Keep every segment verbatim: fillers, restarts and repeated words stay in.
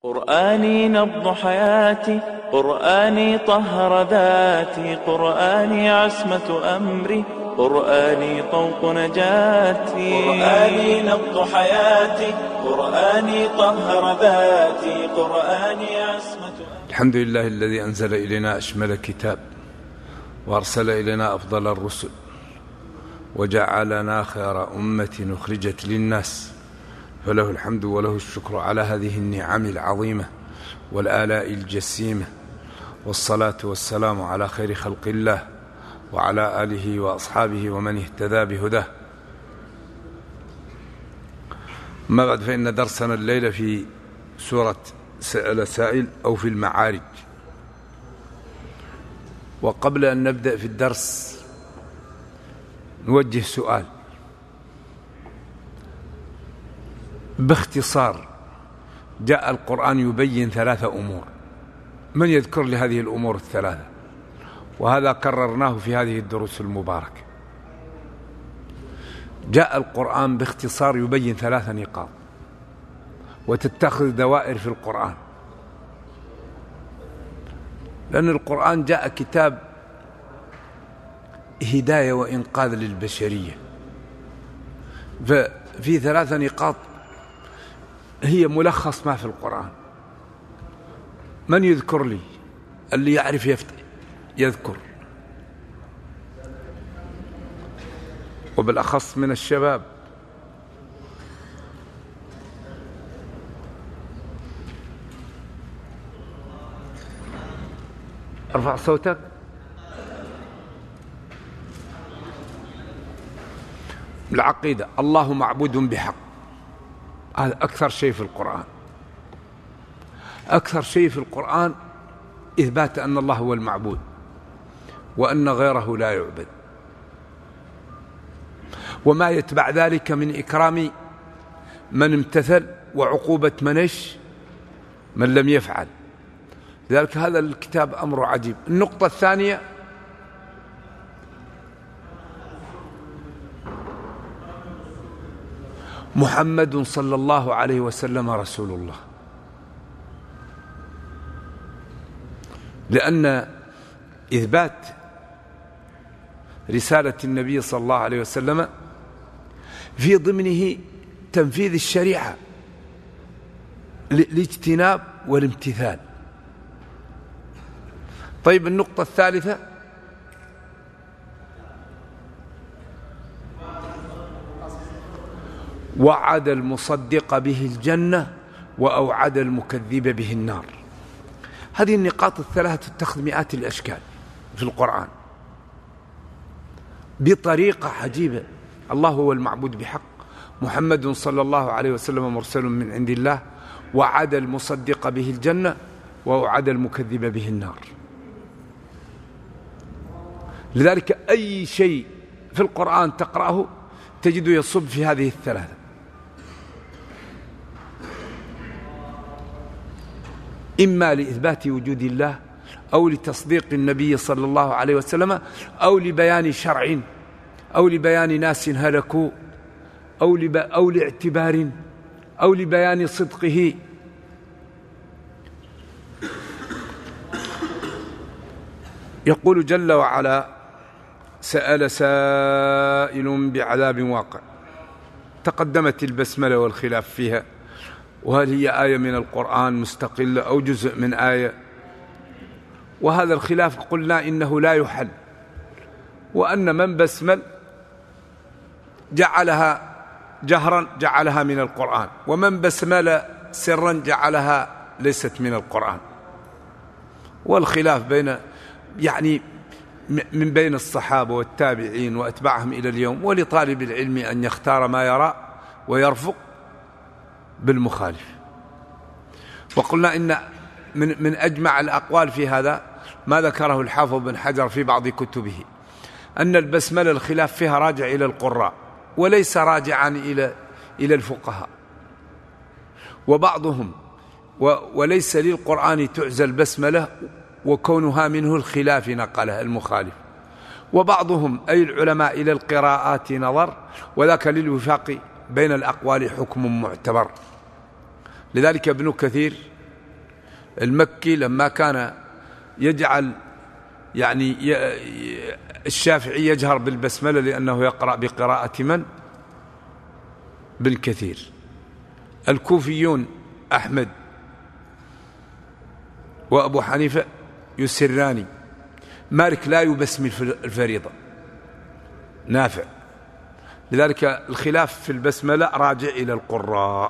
قرآني نبض حياتي، قرآني طهر ذاتي، قرآني عصمة أمري، قرآني طوق نجاتي. قرآني نبض حياتي، قرآني طهر ذاتي، قرآني عصمة أمري. الحمد لله الذي أنزل إلينا أشمل كتاب، وأرسل إلينا أفضل الرسل، وجعلنا خير أمة أخرجت للناس، فله الحمد وله الشكر على هذه النعم العظيمة والآلاء الجسيمة، والصلاة والسلام على خير خلق الله وعلى آله وأصحابه ومن اهتدى بهداه. ما بعد، فإن درسنا الليلة في سورة سأل سائل أو في المعارج. وقبل أن نبدأ في الدرس نوجه سؤال باختصار. جاء القرآن يبين ثلاثة أمور، من يذكر لهذه الأمور الثلاثة؟ وهذا كررناه في هذه الدروس المباركة. جاء القرآن باختصار يبين ثلاثة نقاط، وتتخذ دوائر في القرآن، لأن القرآن جاء كتاب هداية وإنقاذ للبشرية. ففي ثلاثة نقاط هي ملخص ما في القرآن. من يذكر لي؟ اللي يعرف يفتح يذكر، وبالأخص من الشباب. ارفع صوتك. العقيدة، الله معبود بحق، هذا أكثر شيء في القرآن. أكثر شيء في القرآن إثبات أن الله هو المعبود، وأن غيره لا يعبد، وما يتبع ذلك من إكرام من امتثل وعقوبة منش من لم يفعل. لذلك هذا الكتاب أمر عجيب. النقطة الثانية، محمد صلى الله عليه وسلم رسول الله، لأن إثبات رسالة النبي صلى الله عليه وسلم في ضمنه تنفيذ الشريعة، الاجتناب والامتثال. طيب، النقطة الثالثة، وعد المصدق به الجنة وأوعد المكذب به النار. هذه النقاط الثلاثة تتخذ مئات الأشكال في القرآن بطريقة عجيبة. الله هو المعبود بحق، محمد صلى الله عليه وسلم مرسل من عند الله، وعد المصدق به الجنة وأوعد المكذب به النار. لذلك أي شيء في القرآن تقرأه تجد يصب في هذه الثلاثة. إما لإثبات وجود الله، أو لتصديق النبي صلى الله عليه وسلم، أو لبيان شرع، أو لبيان ناس هلكوا، أو, لب... أو لاعتبار، أو لبيان صدقه. يقول جل وعلا: سأل سائل بعذاب واقع. تقدمت البسملة والخلاف فيها، وهل هي آية من القرآن مستقلة أو جزء من آية، وهذا الخلاف قلنا إنه لا يحل، وأن من بسمل جعلها جهرا جعلها من القرآن، ومن بسمل سرا جعلها ليست من القرآن. والخلاف بين يعني من بين الصحابة والتابعين وأتباعهم إلى اليوم، ولطالب العلم أن يختار ما يرى ويرفق بالمخالف. وقلنا إن من, من أجمع الأقوال في هذا ما ذكره الحافظ بن حجر في بعض كتبه، أن البسملة الخلاف فيها راجع إلى القراء وليس راجعا إلى إلى الفقهاء. وبعضهم وليس للقرآن تعزى البسملة، وكونها منه الخلاف نقله المخالف. وبعضهم أي العلماء إلى القراءات نظر، وذاك للوفاق بين الأقوال حكم معتبر. لذلك ابن كثير المكي لما كان يجعل يعني الشافعي يجهر بالبسملة لأنه يقرأ بقراءة من؟ بالكثير. الكوفيون أحمد وأبو حنيفة يسراني. مالك لا يبسمل في الفريضة. نافع. لذلك الخلاف في البسملة راجع إلى القراء.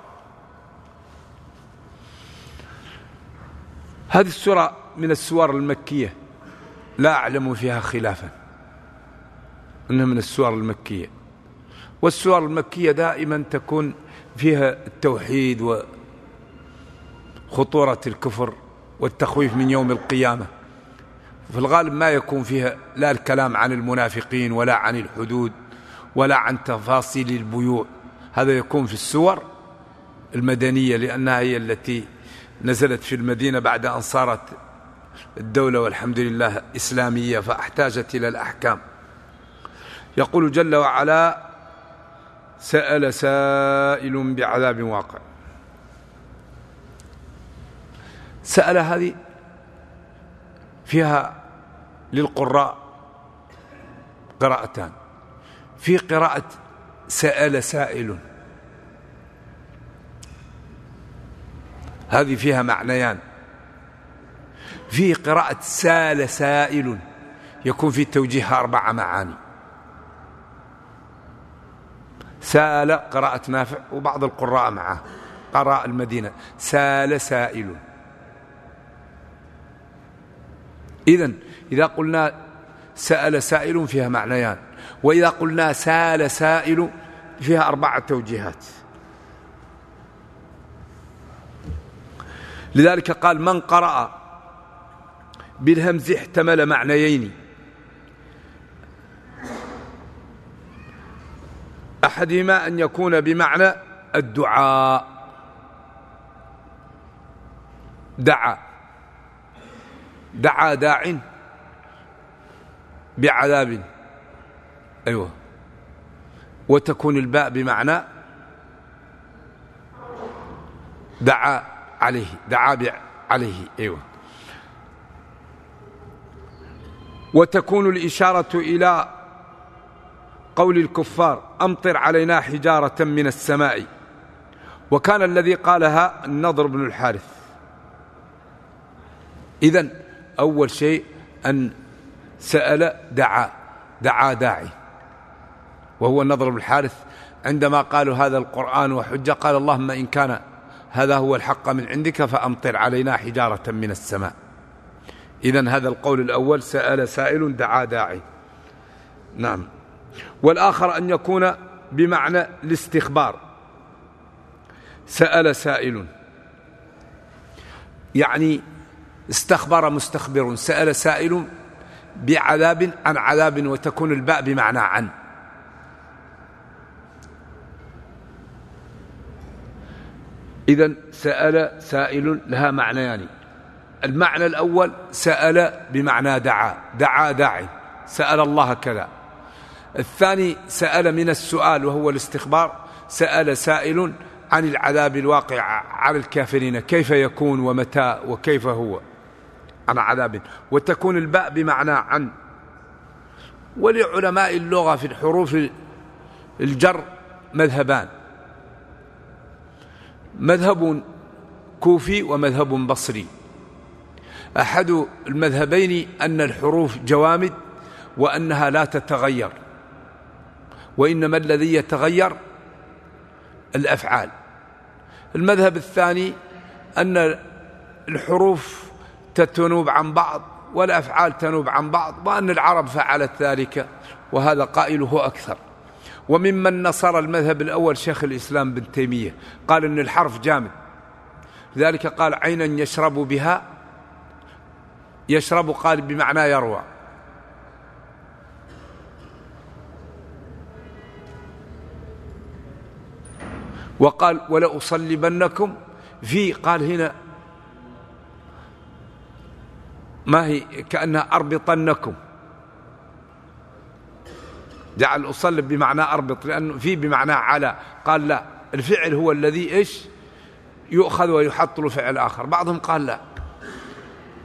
هذه السورة من السور المكية لا أعلم فيها خلافا، إنها من السور المكية. والسور المكية دائما تكون فيها التوحيد وخطورة الكفر والتخويف من يوم القيامة. في الغالب ما يكون فيها لا الكلام عن المنافقين ولا عن الحدود ولا عن تفاصيل البيوع. هذا يكون في السور المدنية، لأنها هي التي نزلت في المدينة بعد أن صارت الدولة والحمد لله إسلامية فاحتاجت إلى الأحكام. يقول جل وعلا: سأل سائل بعذاب واقع. سأل هذه فيها للقراء قراءتان. في قراءة سأل سائل، هذه فيها معنيان. في قراءة سال سائل يكون في توجيهها أربع معاني. سال قراءة نافع وبعض القراء معه قراء المدينة سال سائل. إذن إذا قلنا سأل سائل فيها معنيان، وإذا قلنا سال سائل فيها أربعة توجيهات. لذلك قال: من قرأ بالهمز احتمل معنيين: أحدهما أن يكون بمعنى الدعاء، دعا دعا داع بعذاب، أيوة، وتكون الباء بمعنى دعا عليه، دعا عليه، أيوة، وتكون الإشارة إلى قول الكفار: أمطر علينا حجارة من السماء. وكان الذي قالها النضر بن الحارث. إذن أول شيء أن سأل دعا دعا داعي، وهو النضر بن الحارث. عندما قالوا هذا القرآن وحجة قال: اللهم إن كان هذا هو الحق من عندك فأمطر علينا حجارة من السماء. إذن هذا القول الأول: سأل سائل دعا داعي. نعم. والآخر أن يكون بمعنى الاستخبار. سأل سائل يعني استخبر مستخبر. سأل سائل بعذاب عن عذاب، وتكون الباء بمعنى عن. إذن سأل سائل لها معنيان. يعني المعنى الأول سأل بمعنى دعا، دعا داعي، سأل الله كذا. الثاني سأل من السؤال وهو الاستخبار. سأل سائل عن العذاب الواقع على الكافرين، كيف يكون ومتى وكيف هو، عن عذاب، وتكون الباء بمعنى عن. ولعلماء اللغة في الحروف الجر مذهبان: مذهب كوفي ومذهب بصري. أحد المذهبين أن الحروف جوامد وأنها لا تتغير، وإنما الذي يتغير الأفعال. المذهب الثاني أن الحروف تنوب عن بعض والأفعال تنوب عن بعض، وأن العرب فعلت ذلك، وهذا قائله أكثر. وممن نصر المذهب الأول شيخ الإسلام بن تيمية، قال أن الحرف جامد، لذلك قال: عينا يشرب بها. يشرب قال بمعنى يروى. وقال: ولأصلبنكم في، قال هنا ما هي كأنها أربطنكم، جعل أصلب بمعنى أربط، لأنه في بمعنى على. قال لا، الفعل هو الذي إيش يؤخذ ويحط له فعل آخر. بعضهم قال لا،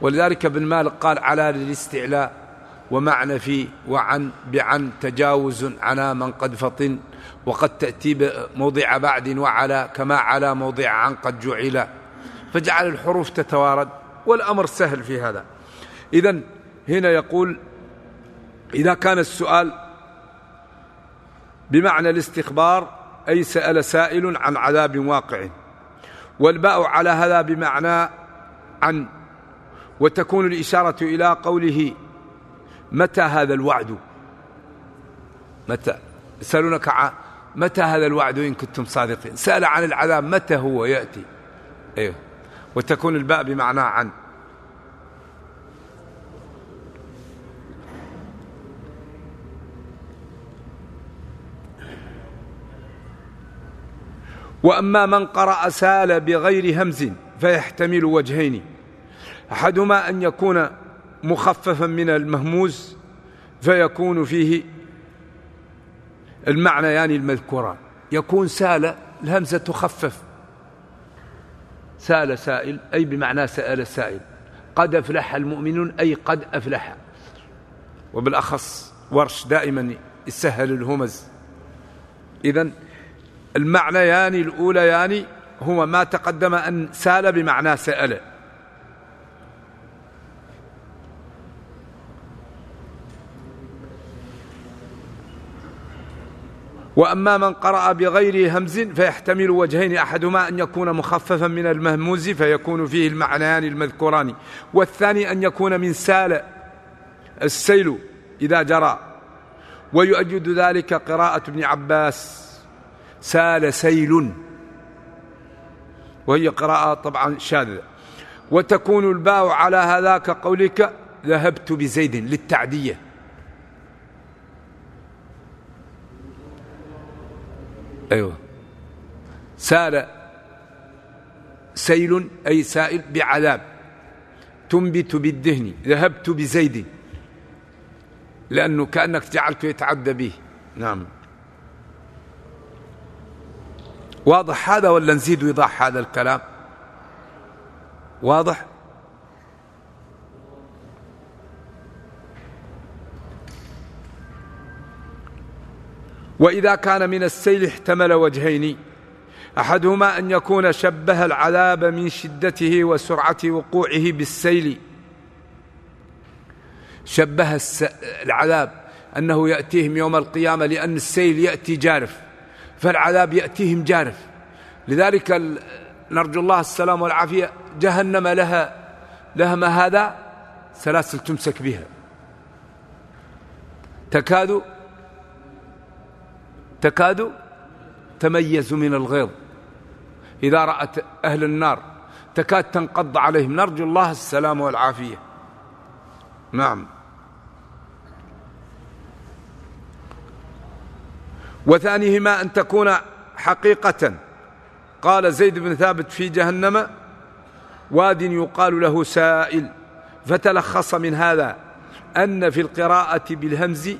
ولذلك ابن مالك قال على للاستعلاء ومعنى في وعن بعن تجاوز عنا من قد فطن، وقد تأتي موضع بعد وعلى كما على موضع عن قد جعل، فجعل الحروف تتوارد والأمر سهل في هذا. إذن هنا يقول إذا كان السؤال بمعنى الاستخبار أي سأل سائل عن عذاب واقع، والباء على هذا بمعنى عن، وتكون الإشارة إلى قوله متى هذا الوعد، متى يسألونك عن متى هذا الوعد إن كنتم صادقين، سأل عن العذاب متى هو يأتي، أيوه، وتكون الباء بمعنى عن. وأما من قرأ سال بغير همز فيحتمل وجهين، أحدهما أن يكون مخففا من المهموز فيكون فيه المعنى يعني المذكوران، يكون سال الهمزة تخفف، سال سائل أي بمعنى سأل سائل، قد أفلح المؤمنون أي قد أفلح، وبالأخص ورش دائما يسهل الهمز. إذن المعنى يعني الأولى يعني هو ما تقدم أن سال بمعنى سأل. وأما من قرأ بغير همز فيحتمل وجهين، أحدهما أن يكون مخففا من المهموز فيكون فيه المعنيان المذكوران، والثاني أن يكون من سال السيل إذا جرى، ويؤيد ذلك قراءة ابن عباس سال سيل، وهي قراءة طبعا شاذة. وتكون الباء على هذا كقولك ذهبت بزيد للتعدية، أيوة، سال سيل أي سائل بعذاب، تنبت بالدهن ذهبت بزيد، لأنه كأنك جعلته يتعدى به. نعم، واضح هذا ولا نزيد ويضح هذا الكلام؟ واضح؟ وإذا كان من السيل احتمل وجهين، أحدهما أن يكون شبه العذاب من شدته وسرعة وقوعه بالسيل، شبه العذاب أنه يأتيهم يوم القيامة، لأن السيل يأتي جارف فالعذاب يأتيهم جارف، لذلك نرجو الله السلام والعافية. جهنم لها لها ما هذا سلاسل تمسك بها، تكاد تكاد تميز من الغيظ إذا رأت أهل النار، تكاد تنقض عليهم، نرجو الله السلام والعافية. نعم. وثانيهما أن تكون حقيقة، قال زيد بن ثابت في جهنم واد يقال له سائل، فتلخص من هذا أن في القراءة بالهمز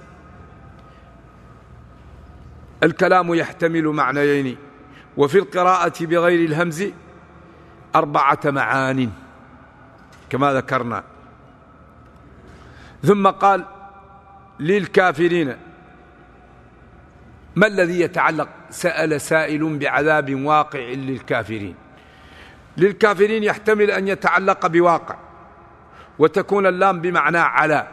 الكلام يحتمل معنيين، وفي القراءة بغير الهمز أربعة معان كما ذكرنا. ثم قال للكافرين، ما الذي يتعلق سأل سائل بعذاب واقع للكافرين؟ للكافرين يحتمل أن يتعلق بواقع، وتكون اللام بمعنى على،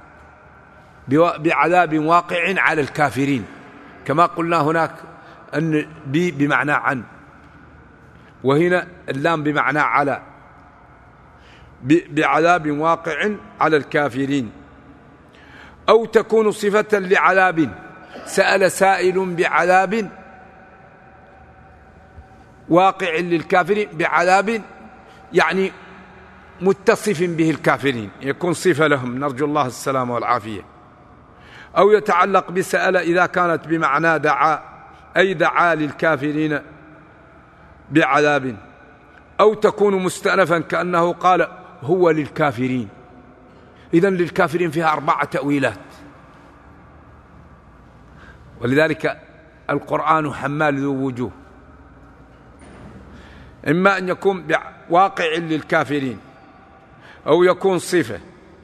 بعذاب واقع على الكافرين، كما قلنا هناك أن بي بمعنى عن، وهنا اللام بمعنى على، بعذاب واقع على الكافرين. أو تكون صفة لعذاب، سأل سائل بعذاب واقع للكافرين، بعذاب يعني متصف به الكافرين، يكون صفة لهم، نرجو الله السلام والعافية. أو يتعلق بسأل إذا كانت بمعنى دعا، أي دعا للكافرين بعذاب. أو تكون مستأنفا كأنه قال هو للكافرين، إذن للكافرين فيها أربعة تأويلات، ولذلك القرآن حمال ذو وجوه، إما أن يكون واقع للكافرين، أو يكون صفة.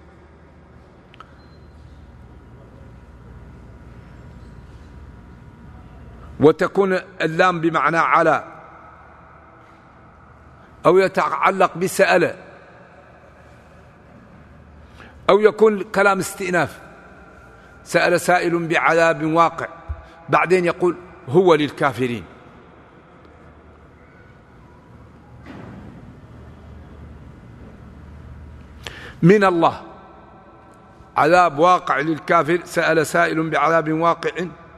وتكون اللام بمعنى على، أو يتعلق بسأل، أو يكون كلام استئناف، سأل سائل بعذاب واقع، بعدين يقول هو للكافرين. من الله، عذاب واقع للكافر. سأل سائل بعذاب واقع،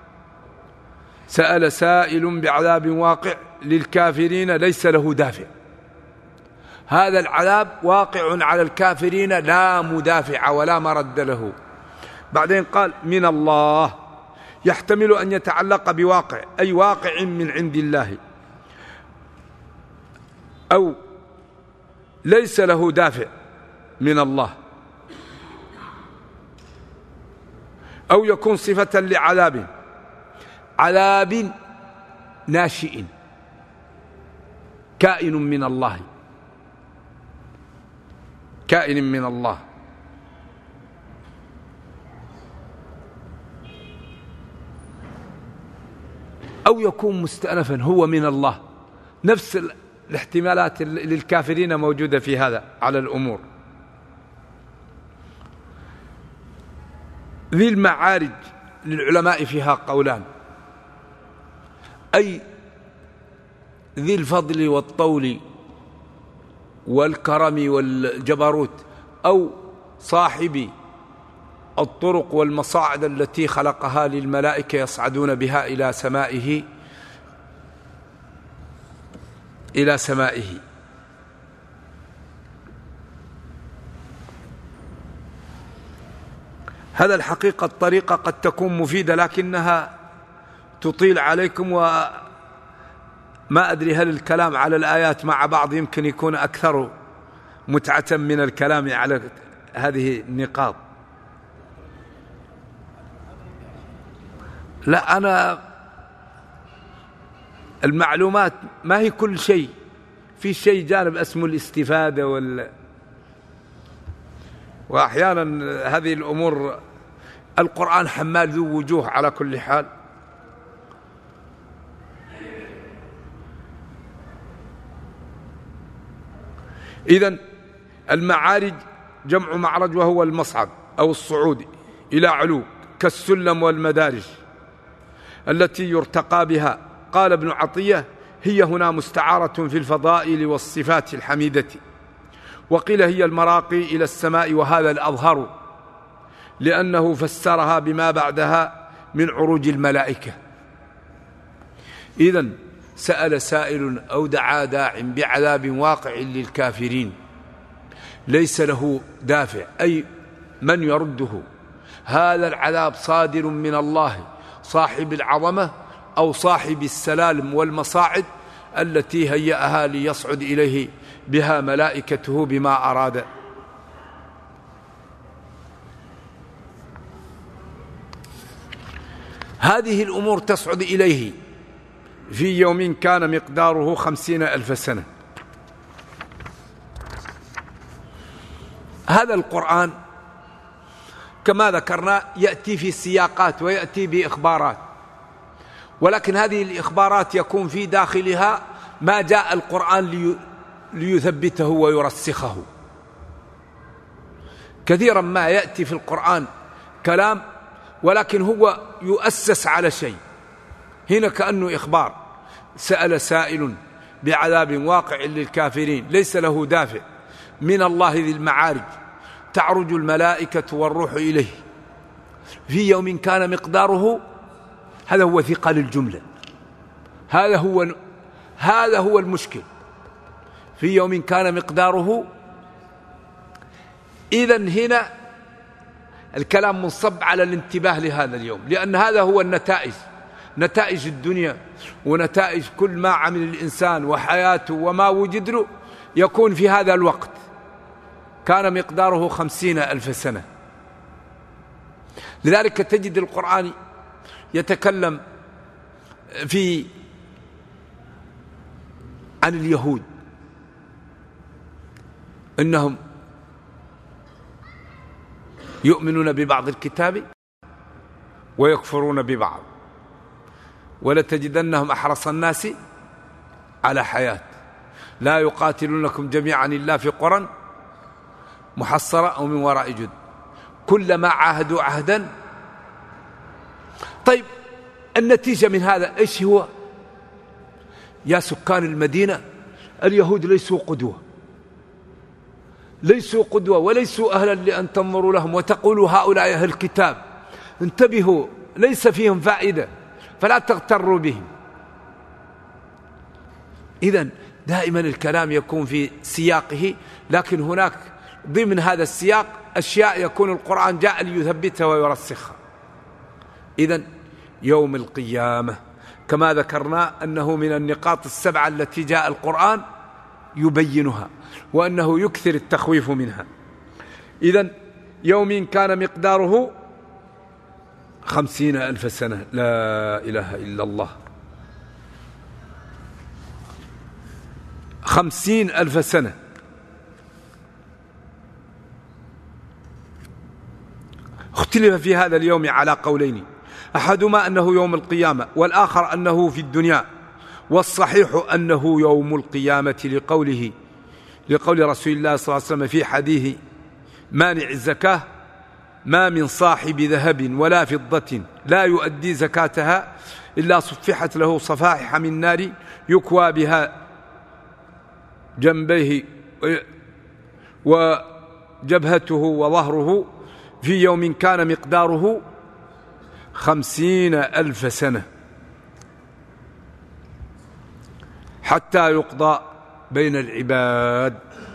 سأل سائل بعذاب واقع للكافرين ليس له دافع. هذا العذاب واقع على الكافرين لا مدافع ولا مرد له. بعدين قال من الله، يحتمل أن يتعلق بواقع، أي واقع من عند الله، أو ليس له دافع من الله، أو يكون صفة لعذاب، عذاب ناشئ كائن من الله، كائن من الله. أو يكون مستأنفا، هو من الله. نفس الاحتمالات للكافرين موجودة في هذا على الأمور. ذي المعارج للعلماء فيها قولان، أي ذي الفضل والطول والكرم والجبروت، أو صاحب الطرق والمصاعد التي خلقها للملائكة يصعدون بها إلى سمائه إلى سمائه. هذا الحقيقة الطريقة قد تكون مفيدة لكنها تطيل عليكم، وما أدري هل الكلام على الآيات مع بعض يمكن يكون أكثر متعة من الكلام على هذه النقاط. لا، أنا المعلومات ما هي كل شيء، في شيء جانب اسمه الاستفادة وال... وأحيانا هذه الأمور القرآن حمال ذو وجوه على كل حال. إذن المعارج جمع معرج، وهو المصعد أو الصعود إلى علو، كالسلم والمدارج التي يرتقى بها. قال ابن عطية هي هنا مستعارة في الفضائل والصفات الحميدة، وقيل هي المراقي إلى السماء، وهذا الأظهر لأنه فسرها بما بعدها من عروج الملائكة. إذن سأل سائل أو دعا داع بعذاب واقع للكافرين ليس له دافع، أي من يرده. هذا العذاب صادر من الله صاحب العظمة، أو صاحب السلالم والمصاعد التي هيأها ليصعد إليه بها ملائكته بما أراد. هذه الأمور تصعد إليه في يوم كان مقداره خمسين ألف سنة. هذا القرآن كما ذكرنا يأتي في سياقات ويأتي بإخبارات، ولكن هذه الإخبارات يكون في داخلها ما جاء القرآن ليثبته ويرسخه. كثيرا ما يأتي في القرآن كلام ولكن هو يؤسس على شيء. هنا كأنه إخبار، سأل سائل بعذاب واقع للكافرين ليس له دافع من الله ذي المعارج، تعرج الملائكة والروح إليه في يوم كان مقداره. هذا هو ثقل الجملة، هذا هو هذا هو المشكل، في يوم كان مقداره. إذن هنا الكلام منصب على الانتباه لهذا اليوم، لأن هذا هو النتائج، نتائج الدنيا ونتائج كل ما عمل الإنسان وحياته وما وجد له يكون في هذا الوقت. كان مقداره خمسين ألف سنة. لذلك تجد القرآن يتكلم في عن اليهود إنهم يؤمنون ببعض الكتاب ويكفرون ببعض، ولتجدنهم أحرص الناس على حياة، لا يقاتلونكم جميعا إلا في قرى محصرة أو من وراء جدر، كلما عاهدوا عهدا. طيب النتيجة من هذا إيش هو؟ يا سكان المدينة، اليهود ليسوا قدوة، ليسوا قدوة وليسوا أهلا لأن تنظروا لهم وتقولوا هؤلاء أهل الكتاب، انتبهوا ليس فيهم فائدة فلا تغتروا بهم. إذن دائما الكلام يكون في سياقه، لكن هناك ضمن هذا السياق أشياء يكون القرآن جاء ليثبتها ويرسخها. إذن يوم القيامة كما ذكرنا أنه من النقاط السبعة التي جاء القرآن يبينها، وأنه يكثر التخويف منها. إذن يوم كان مقداره خمسين ألف سنة، لا إله إلا الله، خمسين ألف سنة. اختلف في هذا اليوم على قولين، أحدهما أنه يوم القيامة، والآخر أنه في الدنيا، والصحيح أنه يوم القيامة لقوله لقول رسول الله صلى الله عليه وسلم في حديث مانع الزكاة: ما من صاحب ذهب ولا فضة لا يؤدي زكاتها إلا صفحت له صفائح من نار يكوى بها جنبيه وجبهته وظهره في يوم كان مقداره خمسين ألف سنة حتى يقضى بين العباد.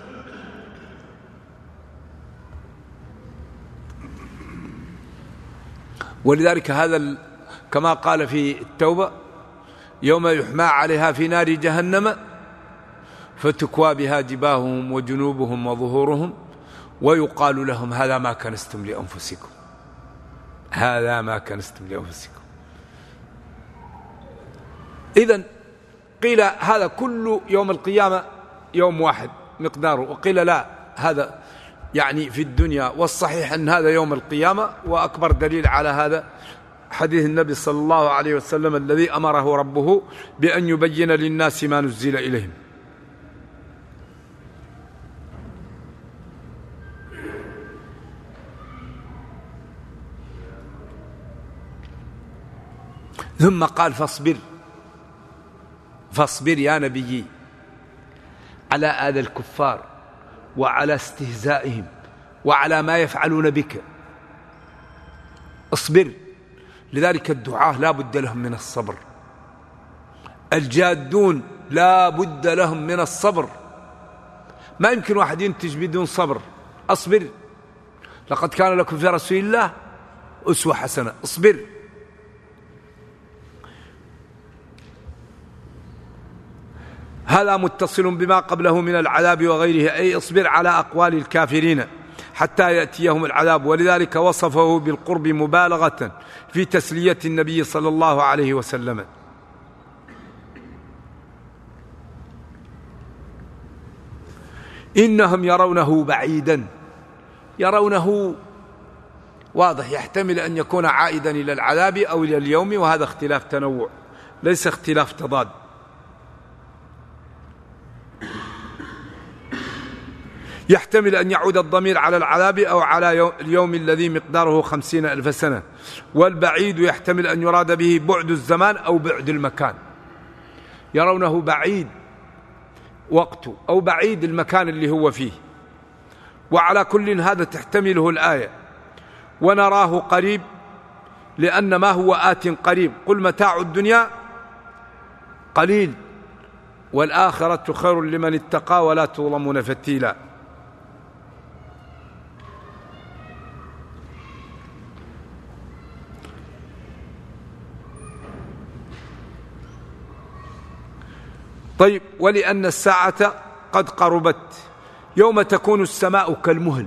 ولذلك هذا كما قال في التوبة: يوم يحمى عليها في نار جهنم فتكوى بها جباههم وجنوبهم وظهورهم ويقال لهم هذا ما كنستم لأنفسكم، هذا ما كنستم لأنفسكم. إذن قيل هذا كل يوم القيامة يوم واحد مقداره، وقيل لا هذا يعني في الدنيا، والصحيح أن هذا يوم القيامة. وأكبر دليل على هذا حديث النبي صلى الله عليه وسلم الذي أمره ربه بأن يبين للناس ما نزل إليهم. ثم قال: فاصبر فاصبر يا نبي على آذى الكفار وعلى استهزائهم وعلى ما يفعلون بك، اصبر. لذلك الدعاة لا بد لهم من الصبر، الجادون لا بد لهم من الصبر، ما يمكن واحد ينتج بدون صبر. اصبر، لقد كان لكم في رسول الله أسوة حسنة، اصبر. هذا متصل بما قبله من العذاب وغيره، أي اصبر على أقوال الكافرين حتى يأتيهم العذاب. ولذلك وصفه بالقرب مبالغة في تسلية النبي صلى الله عليه وسلم. إنهم يرونه بعيدا، يرونه واضح، يحتمل أن يكون عائدا إلى العذاب أو إلى اليوم، وهذا اختلاف تنوع ليس اختلاف تضاد. يحتمل أن يعود الضمير على العذاب أو على اليوم الذي مقداره خمسين ألف سنة. والبعيد يحتمل أن يراد به بعد الزمان أو بعد المكان، يرونه بعيد وقته أو بعيد المكان اللي هو فيه. وعلى كل هذا تحتمله الآية. ونراه قريب لأن ما هو آت قريب، قل متاع الدنيا قليل والآخرة خير لمن اتقى ولا تظلمون فتيلا. طيب، ولأن الساعة قد قربت يوم تكون السماء كالمهل.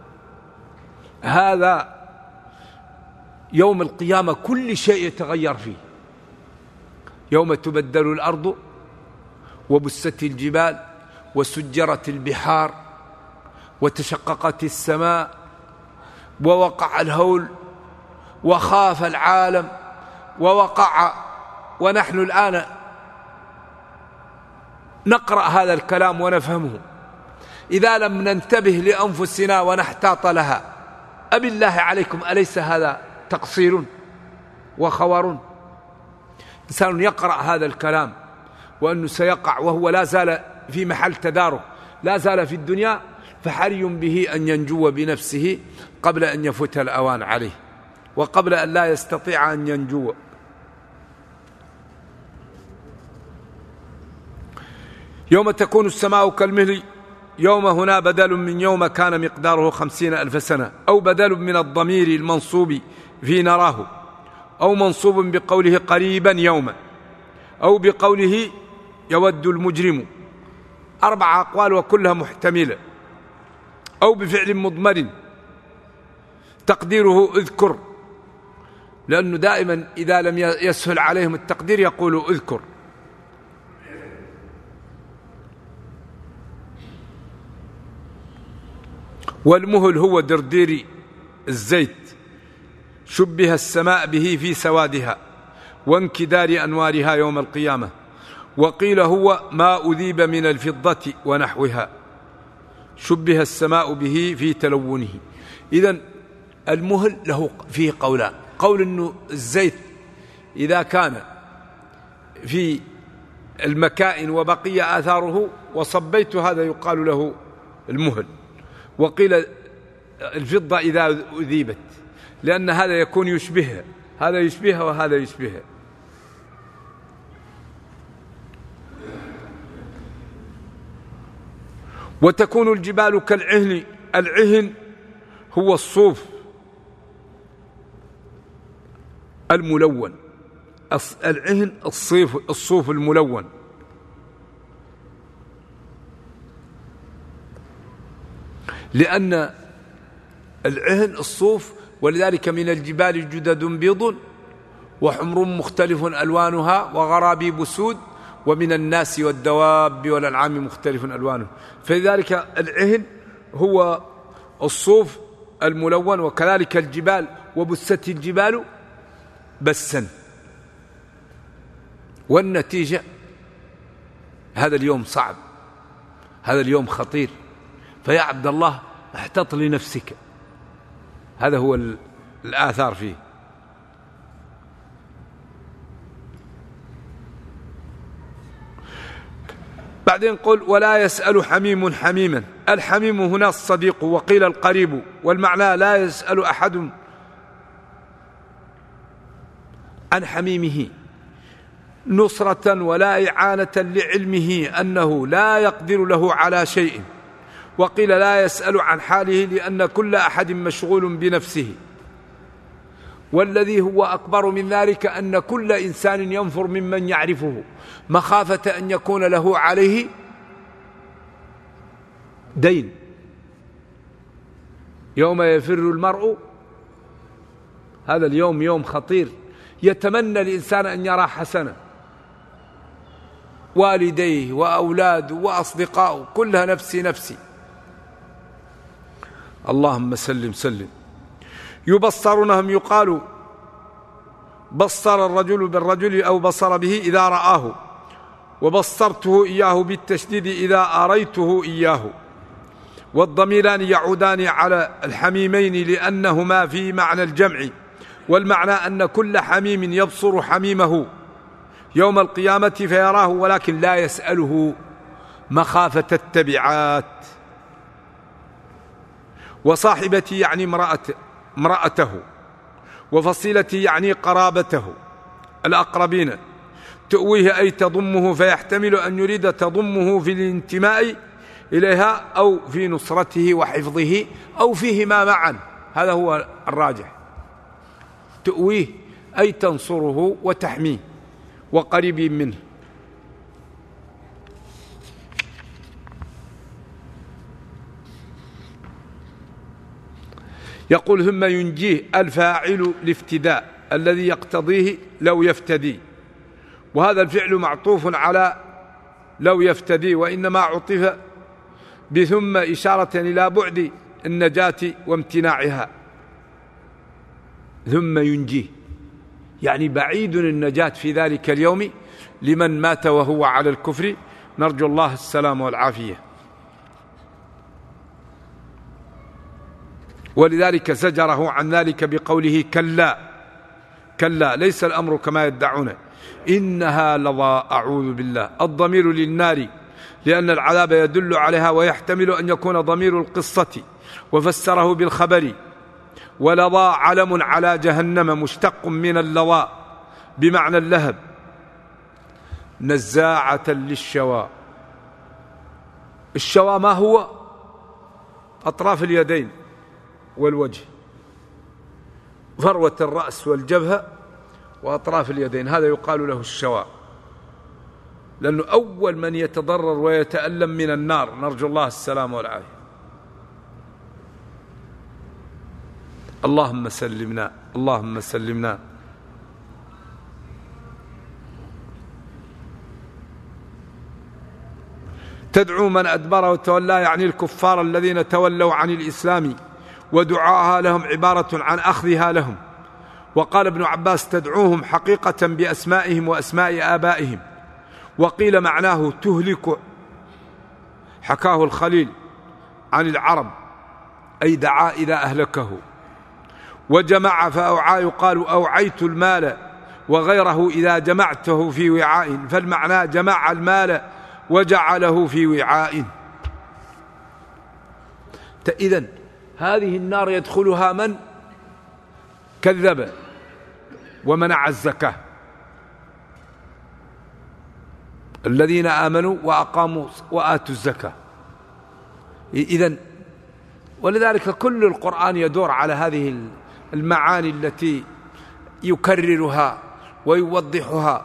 هذا يوم القيامة كل شيء يتغير فيه، يوم تبدل الأرض وبست الجبال وسجرت البحار وتشققت السماء ووقع الهول وخاف العالم ووقع، ونحن الآن نقرأ هذا الكلام ونفهمه. إذا لم ننتبه لأنفسنا ونحتاط لها، أبالله عليكم أليس هذا تقصير وخور؟ إنسان يقرأ هذا الكلام وأنه سيقع وهو لا زال في محل تدارك، لا زال في الدنيا، فحري به أن ينجو بنفسه قبل أن يفوت الأوان عليه، وقبل أن لا يستطيع أن ينجو. يوم تكون السماء كالمهل، يوم هنا بدل من يوم كان مقداره خمسين ألف سنة، أو بدل من الضمير المنصوب في نراه، أو منصوب بقوله قريبا يوما، أو بقوله يود المجرم. أربع أقوال وكلها محتملة. أو بفعل مضمر تقديره اذكر، لأنه دائما إذا لم يسهل عليهم التقدير يقول اذكر. والمهل هو دردير الزيت، شبه السماء به في سوادها وانكدار أنوارها يوم القيامة. وقيل هو ما أذيب من الفضة ونحوها، شبه السماء به في تلونه. إذن المهل له فيه قولان: قول أنه الزيت إذا كان في المكائن وبقي آثاره وصبيت هذا يقال له المهل. وقيل الفضة إذا أذيبت، لأن هذا يكون يشبهها، هذا يشبهها وهذا يشبهها. وتكون الجبال كالعهن. العهن هو الصوف الملون، العهن الصيف الصوف الملون. لأن العهن الصوف، ولذلك من الجبال جدد بيض وحمر مختلف ألوانها وغرابيب سود ومن الناس والدواب والأنعام مختلف ألوانه. فلذلك العهن هو الصوف الملون، وكذلك الجبال وبست الجبال بسا. والنتيجة هذا اليوم صعب، هذا اليوم خطير، فيا عبد الله احتط لنفسك. هذا هو الآثار فيه. بعدين قل ولا يسأل حميم حميما. الحميم هنا الصديق، وقيل القريب، والمعنى لا يسأل أحد عن حميمه نصرة ولا إعانة لعلمه أنه لا يقدر له على شيء. وقيل لا يسأل عن حاله لأن كل أحد مشغول بنفسه. والذي هو أكبر من ذلك أن كل إنسان ينفر ممن يعرفه مخافة أن يكون له عليه دين. يوم يفر المرء، هذا اليوم يوم خطير، يتمنى الإنسان أن يرى حسنة، والديه وأولاده وأصدقائه كلها نفسي نفسي. اللهم سلم سلم. يبصرونهم، يقال بصر الرجل بالرجل أو بصر به إذا رآه، وبصرته إياه بالتشديد إذا أريته إياه. والضميران يعودان على الحميمين لأنهما في معنى الجمع، والمعنى أن كل حميم يبصر حميمه يوم القيامة فيراه ولكن لا يسأله مخافة التبعات. وصاحبتي يعني امرأته امرأته وفصيلتي يعني قرابته الأقربين. تؤويه أي تضمه، فيحتمل أن يريد تضمه في الانتماء إليها أو في نصرته وحفظه أو فيهما معا، هذا هو الراجح. تؤويه أي تنصره وتحميه وقريب منه. يقول ثم ينجيه الفاعل الافتداء الذي يقتضيه لو يفتدي، وهذا الفعل معطوف على لو يفتدي، وإنما عطف بثم إشارة إلى بعد النجاة وامتناعها. ثم ينجيه، يعني بعيد النجاة في ذلك اليوم لمن مات وهو على الكفر، نرجو الله السلام والعافية. ولذلك زجره عن ذلك بقوله كلا كلا ليس الأمر كما يدعون إنها لظى. أعوذ بالله. الضمير للنار لأن العذاب يدل عليها، ويحتمل أن يكون ضمير القصة وفسره بالخبر. ولظى علم على جهنم مشتق من اللظى بمعنى اللهب، نزاعة للشوى. الشوى ما هو؟ أطراف اليدين والوجه، فروة الرأس والجبهة وأطراف اليدين، هذا يقال له الشوى، لأنه أول من يتضرر ويتألم من النار، نرجو الله السلام والعافية. اللهم سلمنا اللهم سلمنا. تدعو من أدبر وتولى، يعني الكفار الذين تولوا عن الإسلام، ودعاها لهم عبارة عن أخذها لهم. وقال ابن عباس تدعوهم حقيقة بأسمائهم وأسماء آبائهم، وقيل معناه تهلك، حكاه الخليل عن العرب أي دعا إذا أهلكه. وجمع فأوعى، يقال أوعيت المال وغيره إذا جمعته في وعاء، فالمعنى جمع المال وجعله في وعاء. إذن هذه النار يدخلها من كذب ومنع الزكاة، الذين آمنوا وأقاموا وآتوا الزكاة. إذن ولذلك كل القرآن يدور على هذه المعاني التي يكررها ويوضحها.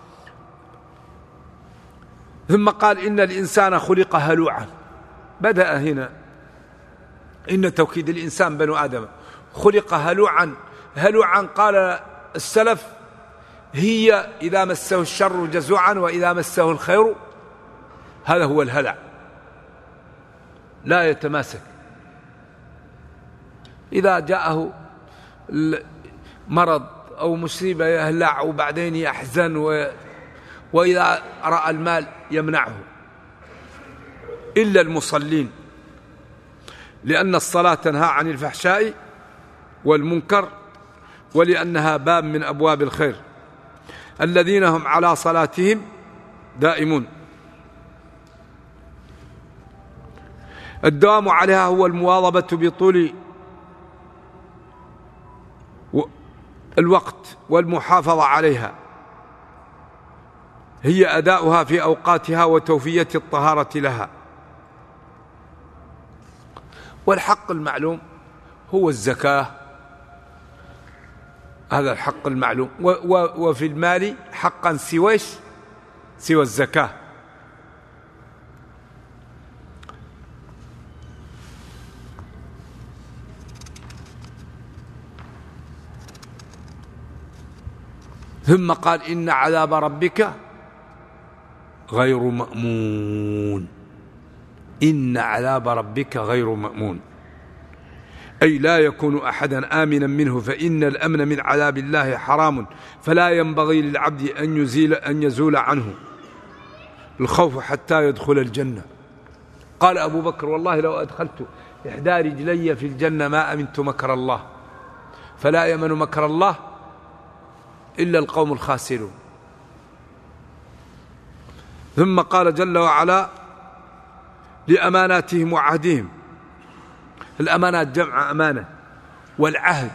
ثم قال إن الإنسان خلق هلوعا، بدأ هنا إن توكيد الإنسان بنو آدم خلق هلوعا. هلوعا قال السلف هي إذا مسه الشر جزوعا وإذا مسه الخير، هذا هو الهلع، لا يتماسك. إذا جاءه مرض أو مصيبة يهلع وبعدين يحزن، و... وإذا رأى المال يمنعه، إلا المصلين، لأن الصلاة تنهى عن الفحشاء والمنكر، ولأنها باب من أبواب الخير، الذين هم على صلاتهم دائمون. الدوام عليها هو المواظبة بطول الوقت والمحافظة عليها، هي أداؤها في أوقاتها وتوفية الطهارة لها. والحق المعلوم هو الزكاة، هذا الحق المعلوم. وفي المال حقا سويش سوى الزكاة. ثم قال إن عذاب ربك غير مأمون. إن عذاب ربك غير مأمون، أي لا يكون أحدا آمنا منه، فإن الأمن من عذاب الله حرام، فلا ينبغي للعبد أن يزيل أن يزول عنه الخوف حتى يدخل الجنة. قال أبو بكر والله لو أدخلت إحدى رجلي في الجنة ما أمنت مكر الله، فلا يمن مكر الله إلا القوم الخاسرون. ثم قال جل وعلا لأماناتهم وعهدهم. الأمانات جمع أمانة، والعهد،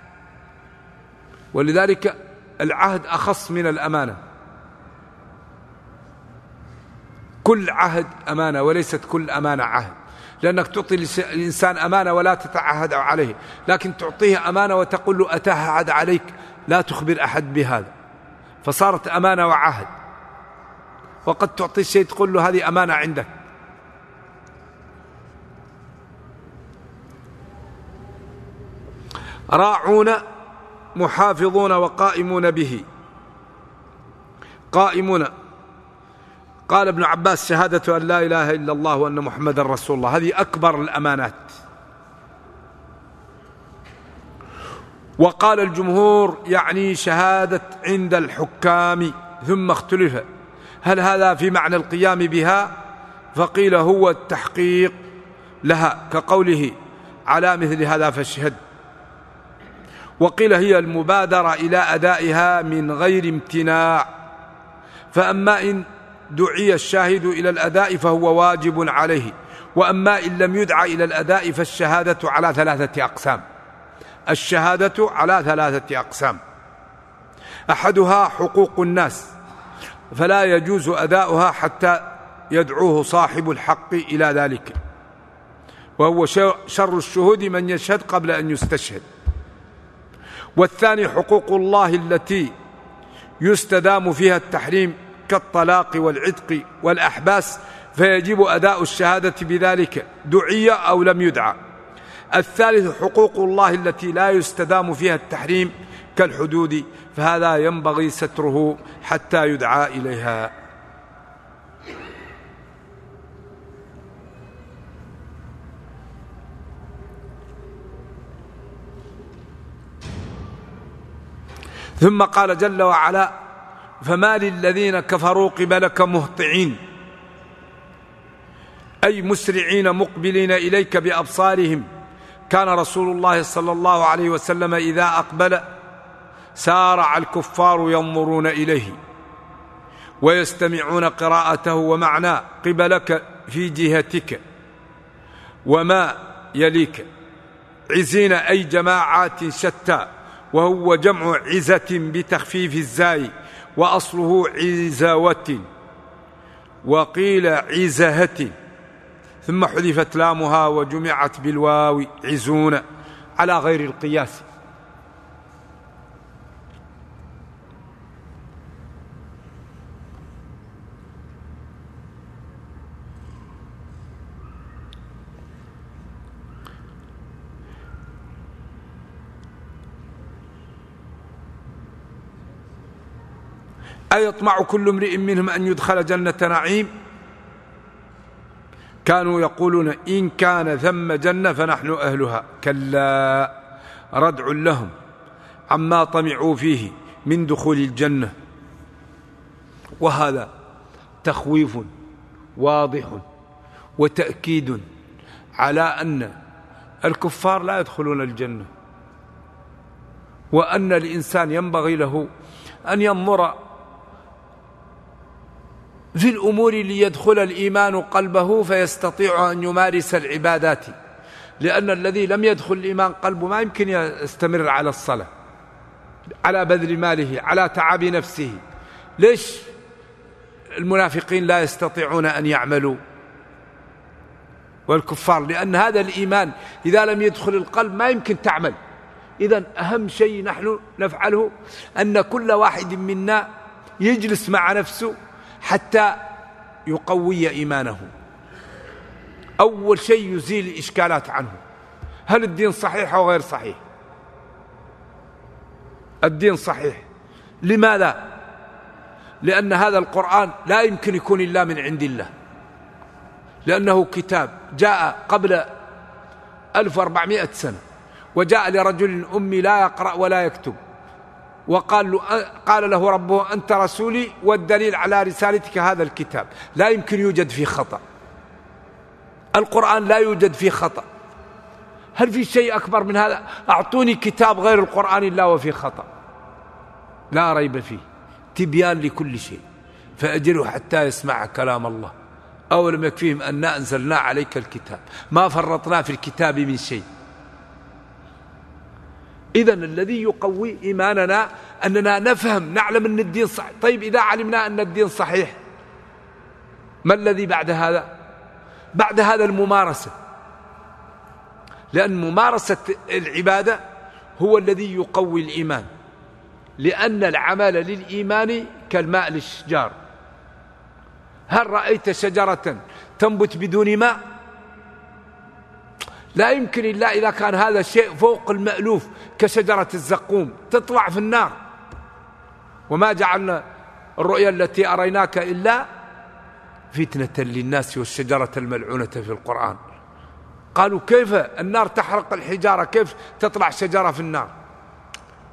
ولذلك العهد أخص من الأمانة. كل عهد أمانة وليست كل أمانة عهد، لأنك تعطي الإنسان أمانة ولا تتعهد عليه، لكن تعطيه أمانة وتقول له أتعهد عليك، لا تخبر أحد بهذا، فصارت أمانة وعهد. وقد تعطي الشيء تقول له هذه أمانة عندك. راعون محافظون وقائمون به. قائمون، قال ابن عباس شهادة أن لا إله إلا الله وأن محمد رسول الله، هذه أكبر الأمانات. وقال الجمهور يعني شهادة عند الحكام، ثم اختلف هل هذا في معنى القيام بها، فقيل هو التحقيق لها كقوله على مثل هذا فاشهد، وقيل هي المبادرة إلى أدائها من غير امتناع. فأما إن دعي الشاهد إلى الأداء فهو واجب عليه، وأما إن لم يدعى إلى الأداء فالشهادة على ثلاثة أقسام. الشهادة على ثلاثة أقسام: أحدها حقوق الناس، فلا يجوز أداؤها حتى يدعوه صاحب الحق إلى ذلك، وهو شر الشهود من يشهد قبل أن يستشهد. والثاني حقوق الله التي يستدام فيها التحريم كالطلاق والعتق والأحباس، فيجب أداء الشهادة بذلك دعي أو لم يدعى. الثالث حقوق الله التي لا يستدام فيها التحريم كالحدود، فهذا ينبغي ستره حتى يدعى إليها. ثم قال جل وعلا: فما للذين كفروا قبلك مهطعين، أي مسرعين مقبلين إليك بأبصارهم. كان رسول الله صلى الله عليه وسلم إذا أقبل سارع الكفار ينظرون إليه ويستمعون قراءته، ومعنى قبلك في جهتك وما يليك. عزين أي جماعات شتى، وهو جمع عزة بتخفيف الزاي، وأصله عزوة، وقيل عزهة، ثم حذفت لامها وجمعت بالواو عزون على غير القياس. أيطمع كل امرئ منهم أن يدخل جنة نعيم؟ كانوا يقولون إن كان ثم جنة فنحن أهلها، كلا ردع لهم عما طمعوا فيه من دخول الجنة. وهذا تخويف واضح وتأكيد على أن الكفار لا يدخلون الجنة، وأن الإنسان ينبغي له أن ينظر في الأمور ليدخل الإيمان قلبه فيستطيع أن يمارس العبادات، لأن الذي لم يدخل الإيمان قلبه ما يمكن يستمر على الصلاة، على بذل ماله، على تعب نفسه. ليش المنافقين لا يستطيعون أن يعملوا والكفار؟ لأن هذا الإيمان إذا لم يدخل القلب ما يمكن تعمل. إذن أهم شيء نحن نفعله أن كل واحد منا يجلس مع نفسه حتى يقوي إيمانه. أول شيء يزيل الإشكالات عنه، هل الدين صحيح أو غير صحيح؟ الدين صحيح. لماذا؟ لأن هذا القرآن لا يمكن يكون إلا من عند الله، لأنه كتاب جاء قبل ألف وأربعمائة سنة، وجاء لرجل أمي لا يقرأ ولا يكتب، وقال له قال له ربه أنت رسولي، والدليل على رسالتك هذا الكتاب. لا يمكن يوجد فيه خطأ، القرآن لا يوجد فيه خطأ. هل في شيء أكبر من هذا؟ أعطوني كتاب غير القرآن إلا وفيه خطأ، لا ريب فيه، تبيان لكل شيء. فأجله حتى يسمع كلام الله. أولم يكفيهم أننا أنزلنا عليك الكتاب ما فرطنا في الكتاب من شيء. إذن الذي يقوي إيماننا أننا نفهم، نعلم أن الدين صحيح. طيب إذا علمنا أن الدين صحيح، ما الذي بعد هذا؟ بعد هذا الممارسة، لأن ممارسة العبادة هو الذي يقوي الإيمان، لأن العمل للإيمان كالماء للشجار. هل رأيت شجرة تنبت بدون ماء؟ لا يمكن إلا إذا كان هذا الشيء فوق المألوف كشجرة الزقوم تطلع في النار. وما جعلنا الرؤيا التي أريناك إلا فتنة للناس والشجرة الملعونة في القرآن. قالوا كيف النار تحرق الحجارة، كيف تطلع شجرة في النار؟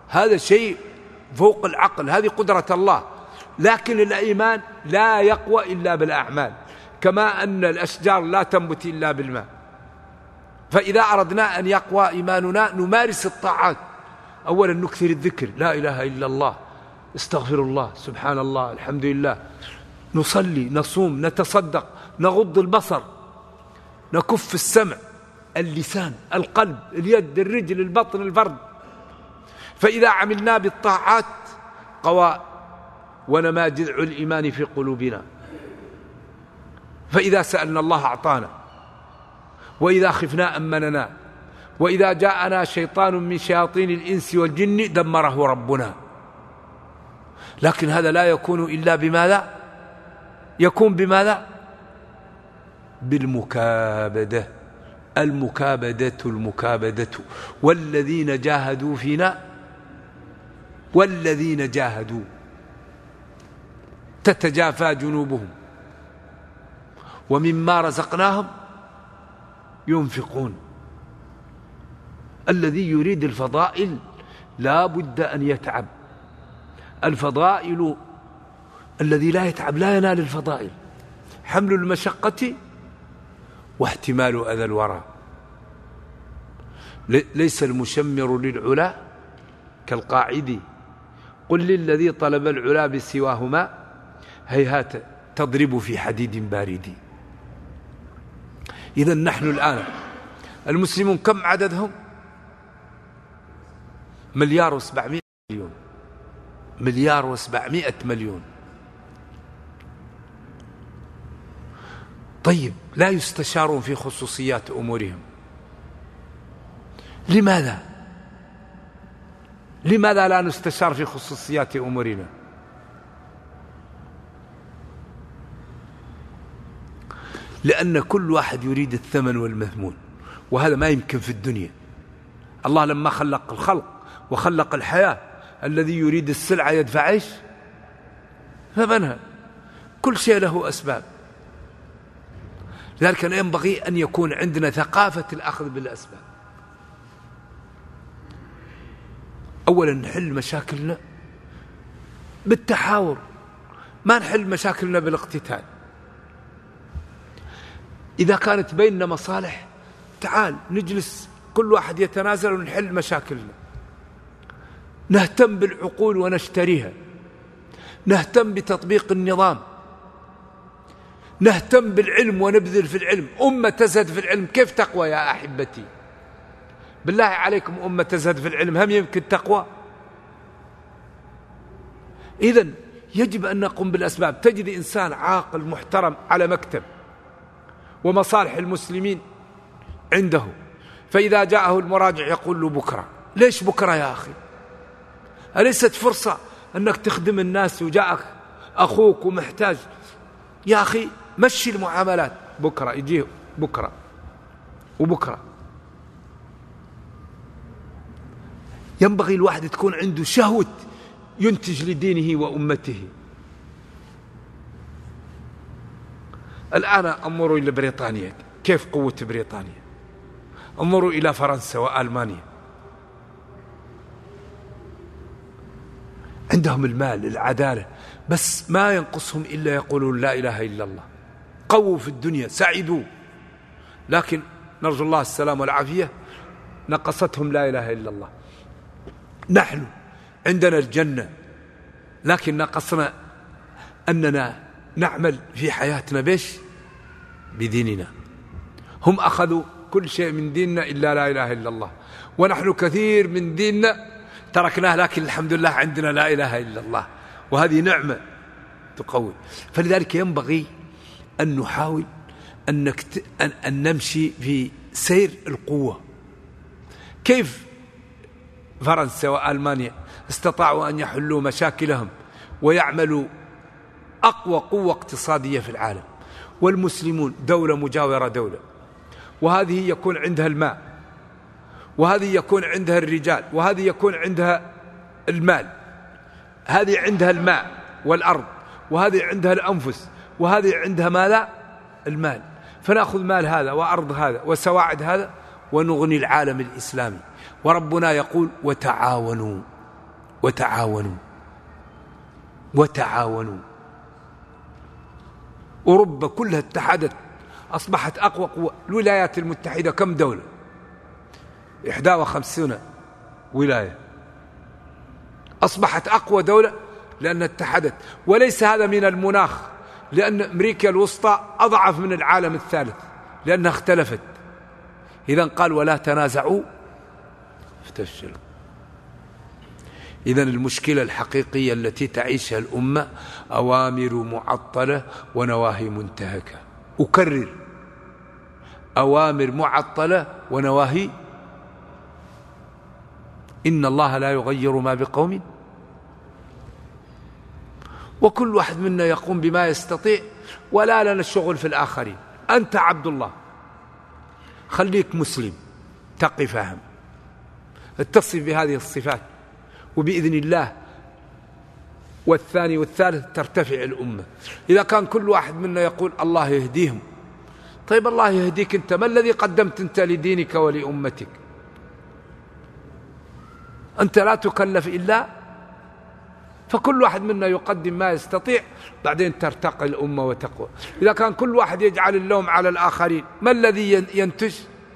هذا شيء فوق العقل، هذه قدرة الله. لكن الإيمان لا يقوى إلا بالأعمال، كما أن الأشجار لا تنبت إلا بالماء. فإذا أردنا أن يقوى إيماننا نمارس الطاعات. أولا نكثر الذكر، لا إله إلا الله، استغفر الله، سبحان الله، الحمد لله، نصلي، نصوم، نتصدق، نغض البصر، نكف السمع، اللسان، القلب، اليد، الرجل، البطن، الفرد. فإذا عملنا بالطاعات قوى ونما جذع الإيمان في قلوبنا. فإذا سألنا الله أعطانا، وإذا خفنا أمننا، وإذا جاءنا شيطان من شياطين الإنس والجن دمره ربنا. لكن هذا لا يكون إلا بماذا؟ يكون بماذا؟ بالمكابدة. المكابدة المكابدة والذين جاهدوا فينا، والذين جاهدوا تتجافى جنوبهم ومما رزقناهم ينفقون. الذي يريد الفضائل لا بد أن يتعب. الفضائل الذي لا يتعب لا ينال الفضائل. حمل المشقة واحتمال أذى الورى. ليس المشمر للعلا كالقاعد، قل للذي طلب العلا بسواهما هيهات تضرب في حديد بارد. إذن نحن الآن المسلمون كم عددهم؟ مليار وسبعمائة مليون. مليار وسبعمائة مليون. طيب، لا يستشارون في خصوصيات أمورهم. لماذا؟ لماذا لا نستشار في خصوصيات أمورنا؟ لأن كل واحد يريد الثمن والمثمون، وهذا ما يمكن في الدنيا. الله لما خلق الخلق وخلق الحياة، الذي يريد السلعة يدفع ايش؟ ثمنها. كل شيء له أسباب. لذلك ينبغي أن يكون عندنا ثقافة الأخذ بالأسباب. أولا نحل مشاكلنا بالتحاور، ما نحل مشاكلنا بالاقتتال. إذا كانت بيننا مصالح تعال نجلس كل واحد يتنازل ونحل مشاكلنا. نهتم بالعقول ونشتريها، نهتم بتطبيق النظام، نهتم بالعلم ونبذل في العلم. أمة تزهد في العلم كيف تقوى يا أحبتي؟ بالله عليكم، أمة تزهد في العلم هم يمكن تقوى؟ إذن يجب أن نقوم بالأسباب. تجد إنسان عاقل محترم على مكتب ومصالح المسلمين عنده، فإذا جاءه المراجع يقول له بكرة. ليش بكرة يا أخي؟ أليست فرصة أنك تخدم الناس وجاءك أخوك ومحتاج؟ يا أخي مشي المعاملات. بكرة يجيه، بكرة وبكرة. ينبغي الواحد تكون عنده شهوة ينتج لدينه وأمته. الآن انظروا إلى بريطانيا، كيف قوة بريطانيا. انظروا إلى فرنسا وألمانيا، عندهم المال، العدالة، بس ما ينقصهم إلا يقولون لا إله إلا الله. قووا في الدنيا، سعدوا، لكن نرجو الله السلام والعافية، نقصتهم لا إله إلا الله. نحن عندنا الجنة، لكن نقصنا أننا نعمل في حياتنا بيش بديننا. هم أخذوا كل شيء من ديننا إلا لا إله إلا الله، ونحن كثير من ديننا تركناه، لكن الحمد لله عندنا لا إله إلا الله، وهذه نعمة تقوي. فلذلك ينبغي أن نحاول أن, نكت... أن... أن نمشي في سير القوة. كيف فرنسا وألمانيا استطاعوا أن يحلوا مشاكلهم ويعملوا أقوى قوة اقتصادية في العالم، والمسلمون دولة مجاورة دولة، وهذه يكون عندها الماء، وهذه يكون عندها الرجال، وهذه يكون عندها المال. هذه عندها الماء والأرض، وهذه عندها الأنفس، وهذه عندها ماذا؟ المال. فنأخذ مال هذا وأرض هذا وسواعد هذا ونغني العالم الإسلامي. وربنا يقول وتعاونوا وتعاونوا وتعاونوا. أوروبا كلها اتحدت، أصبحت أقوى قوة. الولايات المتحدة كم دولة؟ إحدى وخمسين ولاية، أصبحت أقوى دولة لأنها اتحدت. وليس هذا من المناخ، لأن أمريكا الوسطى أضعف من العالم الثالث لأنها اختلفت. إذن قال ولا تنازعوا فتفشلوا. إذن المشكلة الحقيقية التي تعيشها الأمة أوامر معطلة ونواهي منتهكة. أكرر، أوامر معطلة ونواهي. إن الله لا يغير ما بقوم، وكل واحد منا يقوم بما يستطيع، ولا لنا الشغل في الآخرين. أنت عبد الله، خليك مسلم تقي فهم، اتصف بهذه الصفات، وبإذن الله والثاني والثالث ترتفع الأمة. إذا كان كل واحد منا يقول الله يهديهم، طيب الله يهديك أنت، ما الذي قدمت أنت لدينك ولأمتك؟ أنت لا تكلف إلا، فكل واحد منا يقدم ما يستطيع، بعدين ترتقي الأمة وتقوى. إذا كان كل واحد يجعل اللوم على الآخرين، ما الذي ينتج؟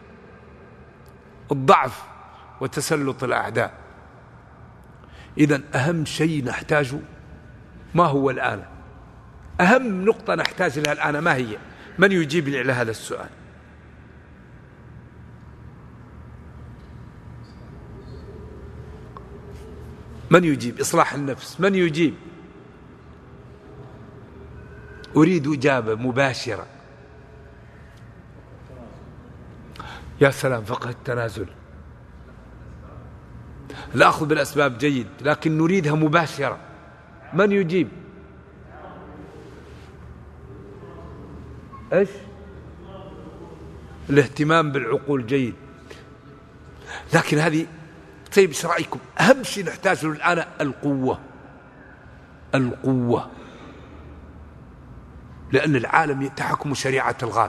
الضعف وتسلط الأعداء. إذن أهم شيء نحتاجه ما هو الآن؟ أهم نقطة نحتاج لها الآن ما هي؟ من يجيب لي على هذا السؤال؟ من يجيب؟ إصلاح النفس. من يجيب؟ أريد إجابة مباشرة. يا سلام، فقه التنازل. الأخذ بالأسباب جيد، لكن نريدها مباشرة. من يجيب؟ إيش؟ الاهتمام بالعقول جيد، لكن هذه. طيب ايش رأيكم؟ أهم شيء نحتاجه الآن القوة. القوة، لأن العالم يتحكم شريعة الغاب.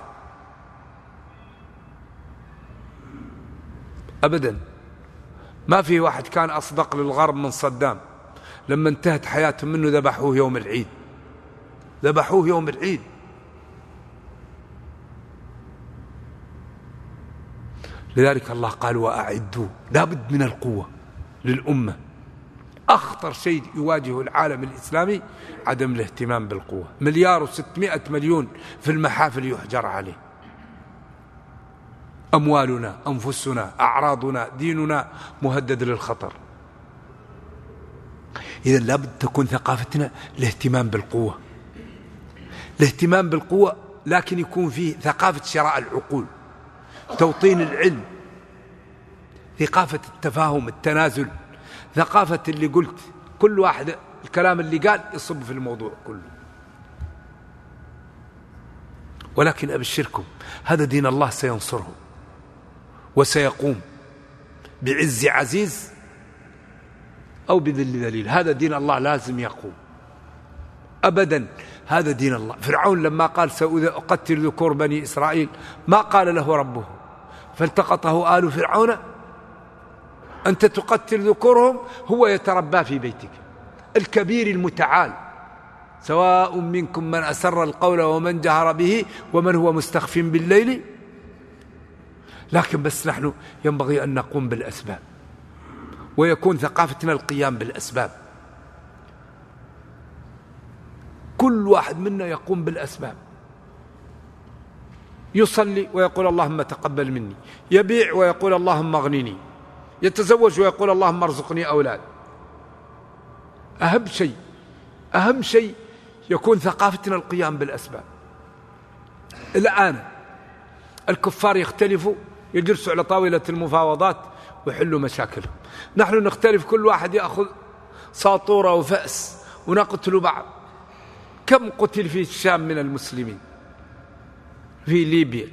أبدا ما في واحد كان أصدق للغرب من صدام. لما انتهت حياتهم منه ذبحوه يوم العيد، ذبحوه يوم العيد. لذلك الله قال وأعدوا. لابد من القوة للأمة. أخطر شيء يواجه العالم الإسلامي عدم الاهتمام بالقوة. مليار وستمائة مليون في المحافل يحجر عليه. أموالنا، أنفسنا، أعراضنا، ديننا مهدد للخطر. إذن لابد تكون ثقافتنا الاهتمام بالقوة. الاهتمام بالقوة، لكن يكون فيه ثقافة شراء العقول، توطين العلم، ثقافة التفاهم، التنازل، ثقافة اللي قلت كل واحد الكلام اللي قال يصب في الموضوع كله. ولكن أبشركم، هذا دين الله سينصره وسيقوم بعز عزيز أو بذل ذليل. هذا دين الله لازم يقوم أبدا. هذا دين الله. فرعون لما قال سأقتل ذكور بني إسرائيل، ما قال له ربه فالتقطه آل فرعون أنت تقتل ذكورهم، هو يتربى في بيتك. الكبير المتعال سواء منكم من أسر القول ومن جهر به ومن هو مستخف بالليل. لكن بس نحن ينبغي أن نقوم بالأسباب، ويكون ثقافتنا القيام بالأسباب. كل واحد منا يقوم بالأسباب. يصلي ويقول اللهم تقبل مني، يبيع ويقول اللهم اغنني، يتزوج ويقول اللهم ارزقني أولاد. أهم شيء أهم شيء يكون ثقافتنا القيام بالأسباب. الآن الكفار يختلفوا، يجلسوا على طاولة المفاوضات ويحلوا مشاكلهم. نحن نختلف، كل واحد يأخذ ساطورة وفأس ونقتل بعض. كم قتل في الشام من المسلمين، في ليبيا،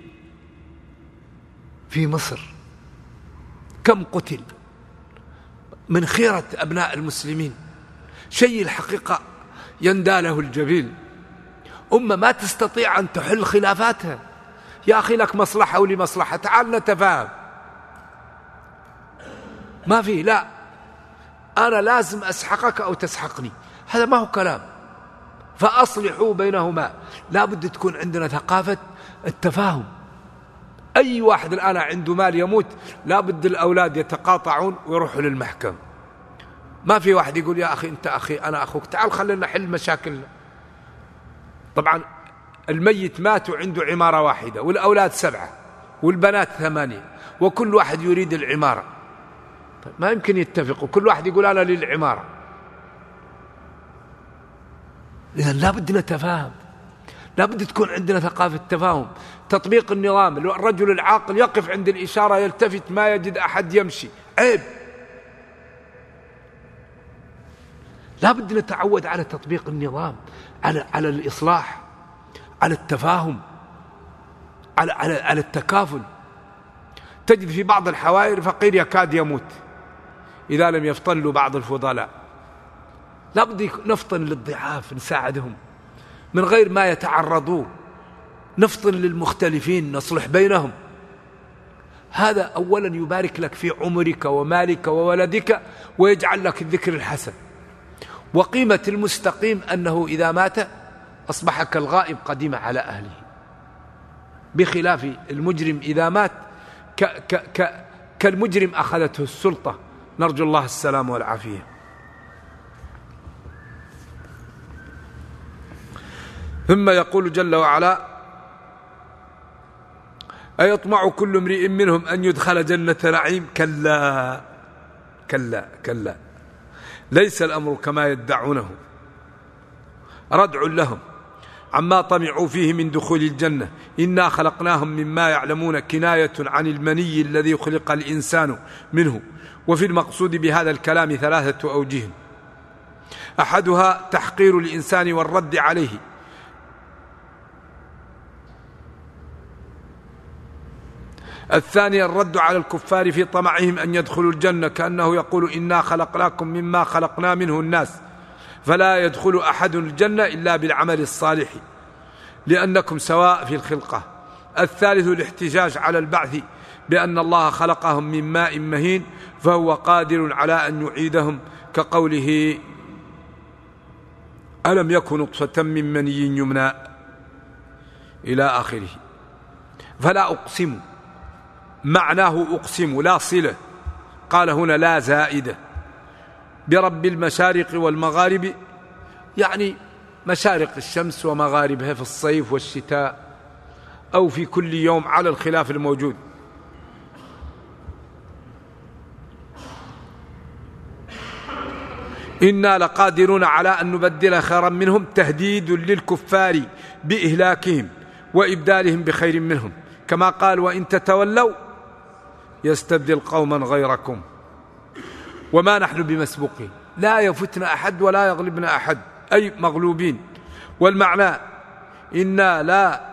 في مصر؟ كم قتل من خيرة أبناء المسلمين؟ شيء الحقيقة يندى له الجبين. أمة ما تستطيع أن تحل خلافاتها. يا أخي لك مصلحة ولي مصلحة، تعال نتفاهم. ما في، لا أنا لازم أسحقك أو تسحقني، هذا ما هو كلام. فأصلحوا بينهما، لا بد تكون عندنا ثقافة التفاهم. أي واحد الآن عنده مال يموت لا بد الأولاد يتقاطعون ويروحوا للمحكمة. ما في واحد يقول يا أخي أنت أخي أنا أخوك، تعال خلينا نحل مشاكلنا. طبعا الميت مات وعنده عمارة واحدة والأولاد سبعة والبنات ثمانية وكل واحد يريد العمارة، طيب ما يمكن يتفقوا، كل واحد يقول أنا لي العمارة. إذن لا بد نتفاهم، لا بد تكون عندنا ثقافة تفاهم. تطبيق النظام، الرجل العاقل يقف عند الإشارة يلتفت ما يجد أحد يمشي، عيب. لا بد نتعود على تطبيق النظام، على على الإصلاح، على التفاهم، على على على التكافل. تجد في بعض الحوائر فقير يكاد يموت إذا لم يفطن له بعض الفضلاء، لا بد نفطن للضعاف، نساعدهم من غير ما يتعرضوا، نفطن للمختلفين، نصلح بينهم. هذا أولا يبارك لك في عمرك ومالك وولدك ويجعل لك الذكر الحسن. وقيمة المستقيم أنه إذا مات أصبح كالغائب قديم على أهله، بخلاف المجرم إذا مات ك ك ك كالمجرم أخذته السلطة، نرجو الله السلام والعافية. ثم يقول جل وعلا: أيطمع كل امرئ منهم أن يدخل جنة نعيم؟ كلا كلا كلا، ليس الأمر كما يدعونه، ردع لهم عما طمعوا فيه من دخول الجنة. إنا خلقناهم مما يعلمون، كناية عن المني الذي خلق الإنسان منه. وفي المقصود بهذا الكلام ثلاثة أوجه: أحدها تحقير الإنسان والرد عليه، الثاني الرد على الكفار في طمعهم أن يدخلوا الجنة، كأنه يقول إنا خلقناكم مما خلقنا منه الناس، فلا يدخل أحد الجنة إلا بالعمل الصالح لأنكم سواء في الخلقة. الثالث الاحتجاج على البعث بأن الله خلقهم من ماء مهين فهو قادر على أن يعيدهم، كقوله: ألم يكن نطفة من مني يمنى، إلى آخره. فلا أقسم معناه أقسم، لا صلة، قال هنا لا زائدة، برب المشارق والمغارب، يعني مشارق الشمس ومغاربها في الصيف والشتاء أو في كل يوم على الخلاف الموجود. إنا لقادرون على أن نبدل خيرا منهم، تهديد للكفار بإهلاكهم وإبدالهم بخير منهم، كما قال: وإن تتولوا يستبدل قوما غيركم وما نحن بمسبوقين. لا يفتنا أحد ولا يغلبنا أحد، أي مغلوبين. والمعنى إنا لا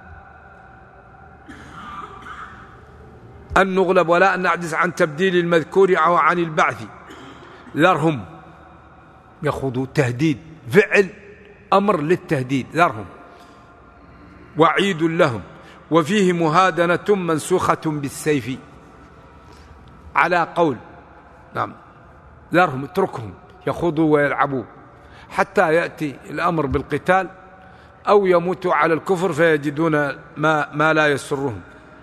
أن نغلب ولا أن نعجز عن تبديل المذكور أو عن البعث. ذرهم يخوضوا، تهديد، فعل أمر للتهديد، ذرهم وعيد لهم. وفيه مهادنة منسوخة بالسيف على قول، نعم، ذرهم، اتركهم يخوضوا ويلعبوا حتى يأتي الأمر بالقتال أو يموتوا على الكفر فيجدون ما, ما لا يسرهم.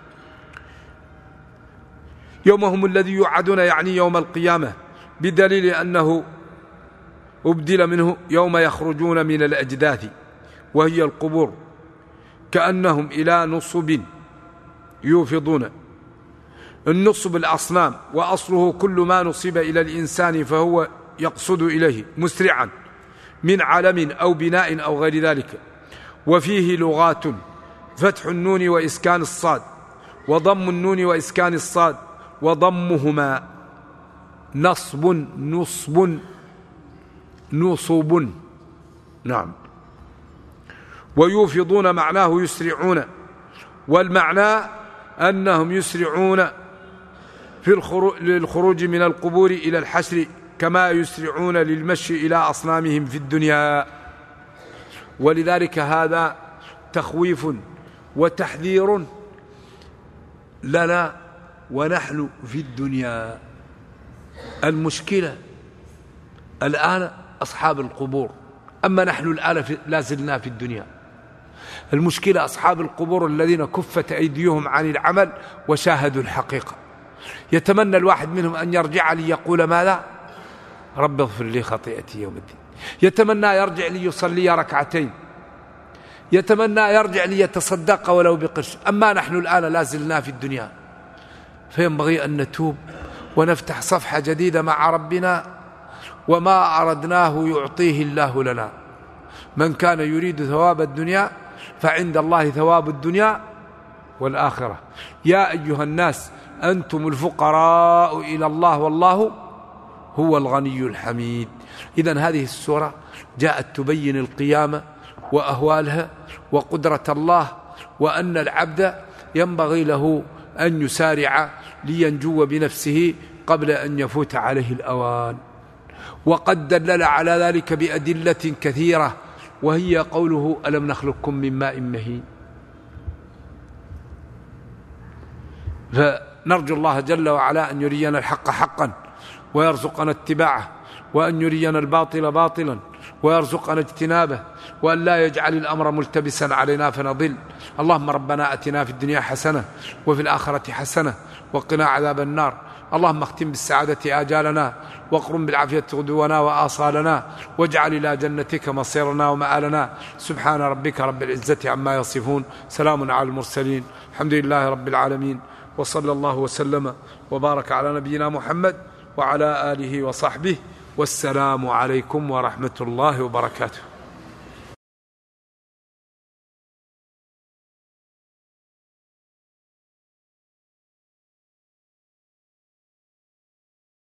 يومهم الذي يوعدون يعني يوم القيامة، بدليل أنه أبدل منه يوم يخرجون من الأجداث وهي القبور، كأنهم إلى نصب يوفضون. النصب الأصنام، وأصله كل ما نصب إلى الإنسان فهو يقصد إليه مسرعا من علم أو بناء أو غير ذلك. وفيه لغات: فتح النون وإسكان الصاد، وضم النون وإسكان الصاد، وضمهما نصب نصب نصب، نعم. ويوفضون معناه يسرعون، والمعنى أنهم يسرعون في الخروج من القبور إلى الحشر كما يسرعون للمشي إلى أصنامهم في الدنيا. ولذلك هذا تخويف وتحذير لنا ونحن في الدنيا. المشكلة الآن أصحاب القبور. أما نحن الآن لا زلنا في الدنيا. المشكلة أصحاب القبور الذين كفت أيديهم عن العمل وشاهدوا الحقيقة. يتمنى الواحد منهم أن يرجع لي يقول ماذا؟ رب اغفر لي خطيئتي يوم الدين. يتمنى يرجع لي يصلي ركعتين، يتمنى يرجع لي يتصدق ولو بقرش. أما نحن الآن لا زلنا في الدنيا، فينبغي أن نتوب ونفتح صفحة جديدة مع ربنا، وما أردناه يعطيه الله لنا. من كان يريد ثواب الدنيا فعند الله ثواب الدنيا والآخرة. يا أيها الناس أنتم الفقراء إلى الله والله هو الغني الحميد. إذن هذه السورة جاءت تبين القيامة وأهوالها وقدرة الله، وأن العبد ينبغي له أن يسارع لينجو بنفسه قبل أن يفوت عليه الأوان. وقد دلل على ذلك بأدلة كثيرة، وهي قوله ألم نخلقكم من ماء مهين. فنرجو الله جل وعلا أن يرينا الحق حقا ويرزقنا اتباعه، وأن يرينا الباطل باطلا ويرزقنا اجتنابه، وأن لا يجعل الأمر ملتبسا علينا فنضل. اللهم ربنا أتنا في الدنيا حسنة وفي الآخرة حسنة وقنا عذاب النار. اللهم اختم بالسعادة آجالنا، واقرم بالعافية غدونا وآصالنا، واجعل إلى جنتك مصيرنا ومآلنا. سبحان ربك رب العزة عما يصفون، سلام على المرسلين، الحمد لله رب العالمين، وصلى الله وسلم وبارك على نبينا محمد وعلى آله وصحبه، والسلام عليكم ورحمة الله وبركاته.